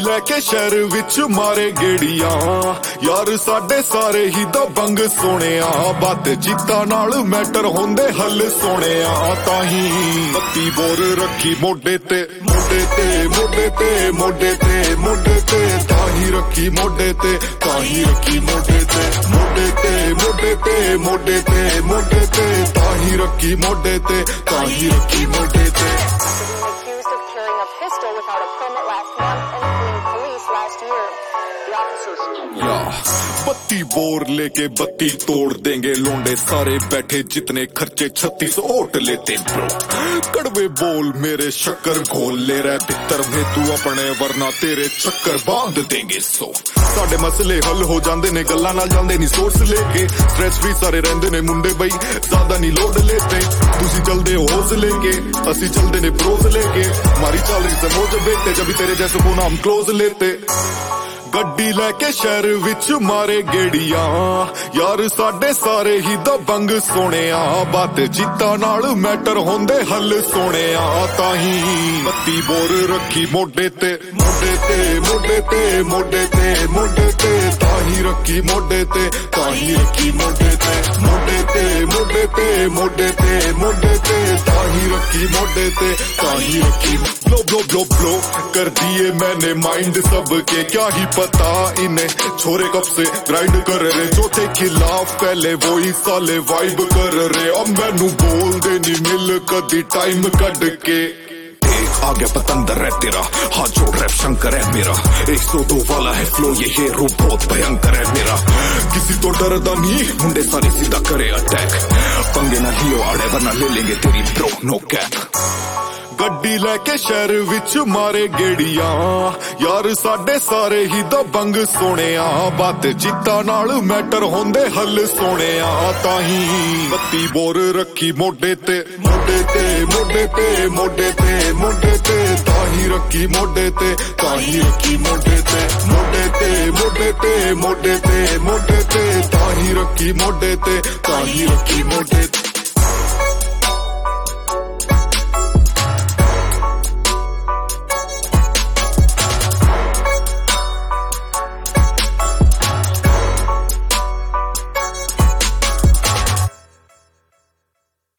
ਲੈਕੇ ਸ਼ਹਿਰ ਵਿੱਚ ਮਾਰੇ ਗੇੜੀਆਂ ਯਾਰ ਸਾਡੇ ਸਾਰੇ ਹੀ ਦਬੰਗ ਸੋਹਣਿਆ ਬਾਤ ਚੀਤਾ ਨਾਲ ਮੈਟਰ ਹੁੰਦੇ ਹੱਲ ਸੋਹਣਿਆ ਤਾਹੀਂ ਬੱਤੀ ਬੋਰ ਰੱਖੀ ਮੋਢੇ ਤੇ ਮੋਢੇ ਤੇ ਮੋਢੇ ਤੇ ਮੋਢੇ ਤੇ ਮੋਢੇ ਤੇ ਤਾਹੀਂ ਰੱਖੀ ਮੋਢੇ ਤੇ ਤਾਹੀਂ ਰੱਖੀ ਮੋਢੇ ਤੇ ਮੋਢੇ ਤੇ ਮੋਢੇ ਤੇ ਮੋਢੇ ਤੇ ਮੋਢੇ ਤੇ ਤਾਹੀਂ ਰੱਖੀ ਮੋਢੇ ਤੇ ਤਾਹੀਂ ਰੱਖੀ ਮੋਢੇ ਤੇ pistol without a permit last month and fleeing police last year. The officers... बत्ती बोर लेके बत्ती तोड़ देंगे लोंडे सारे बैठे जितने खर्चे 36 ओट लेते ब्रो कड़वे बोल मेरे शक्कर घोल ले रहा तितर में तू अपने वरना तेरे चक्कर बांध देंगे सो साडे मसले हल हो जांदे ने गल्लां नाल जांदे नी सोर्स लेके स्ट्रेस फ्री सारे रहंदे ने मुंडे बई ज्यादा नी लोड लेते तुसी चलदे हो हौस लेके असी चलदे ने ब्रोज लेके मारी चाल रही समझ बेटे जब तेरे जैसे को नाम क्लोज लेते ਗੱਡੀ ਲੈ ਕੇ ਸ਼ਹਿਰ ਵਿੱਚ ਮਾਰੇ ਗੇੜੀਆਂ ਯਾਰ ਸਾਡੇ ਸਾਰੇ ਹੀ ਦਬੰਗ ਸੋਹਣਿਆ ਬਾਤ ਚੀਤਾ ਨਾਲ ਮੈਟਰ ਹੁੰਦੇ ਹੱਲ ਸੋਹਣਿਆ ਤਾਹੀਂ ਬੱਤੀ ਬੋਰ ਰੱਖੀ ਮੋਢੇ ਤੇ ਮੋਢੇ ਤੇ ਮੋਢੇ ਤੇ ਮੋਢੇ ਤੇ ਮੋਢੇ ਤੇ ਤਾਹੀਂ ਰੱਖੀ ਮੋਢੇ ਤੇ ਤਾਹੀਂ ਰੱਖੀ ਮੋਢੇ ਤੇ ਮੋਢੇ ਤੇ ਮੋਢੇ ਤੇ ਮੋਢੇ ਤੇ ਮੋਢੇ ਤੇ ਤਾਹੀਂ ਰੱਖੀ ਮੋਢੇ ਤੇ ਤਾਹੀਂ ਰੱਖੀ ब्लो ब्लो ब्लो ब्लो कर दिए मैंने माइंड सबके क्या ही पता इन्हें छोरे कब से ग्राइंड कर रहे चौथे खिलाफ पहले वही साले वाइब कर रहे अब मैनू बोल दे नी मिल कदी टाइम कट के आगे पतंदर है तेरा हाथ जोड़ रैप शंकर है मेरा 102 वाला है फ्लो ये हीरो बहुत भयंकर है मेरा किसी तो डरदा नहीं मुंडे सारे सीधा करे अटैक पंगे ना लियो आड़े वरना ले लेंगे तेरी ब्रो नो कैप ਗੱਡੀ ਲੈ ਕੇ ਸ਼ਹਿਰ ਵਿੱਚ ਮਾਰੇ ਗੇੜੀਆਂ ਯਾਰ ਸਾਡੇ ਸਾਰੇ ਹੀ ਦਬੰਗ ਸੋਹਣਿਆ ਬਾਤ ਚੀਤਾ ਨਾਲ ਮੈਟਰ ਹੁੰਦੇ ਹੱਲ ਸੋਹਣਿਆ ਤਾਹੀਂ ਬੱਤੀ ਬੋਰ ਰੱਖੀ ਮੋਢੇ ਤੇ ਮੋਢੇ ਤੇ ਮੋਢੇ ਤੇ ਮੋਢੇ ਤੇ ਮੋਢੇ ਤੇ ਤਾਹੀਂ ਰੱਖੀ ਮੋਢੇ ਤੇ ਤਾਹੀਂ ਰੱਖੀ ਮੋਢੇ ਤੇ ਮੋਢੇ ਤੇ ਮੋਢੇ ਤੇ ਮੋਢੇ ਤੇ ਮੋਢੇ ਤੇ ਤਾਹੀਂ ਰੱਖੀ ਮੋਢੇ ਤੇ ਤਾਹੀਂ ਰੱਖੀ ਮੋਢੇ ਤੇ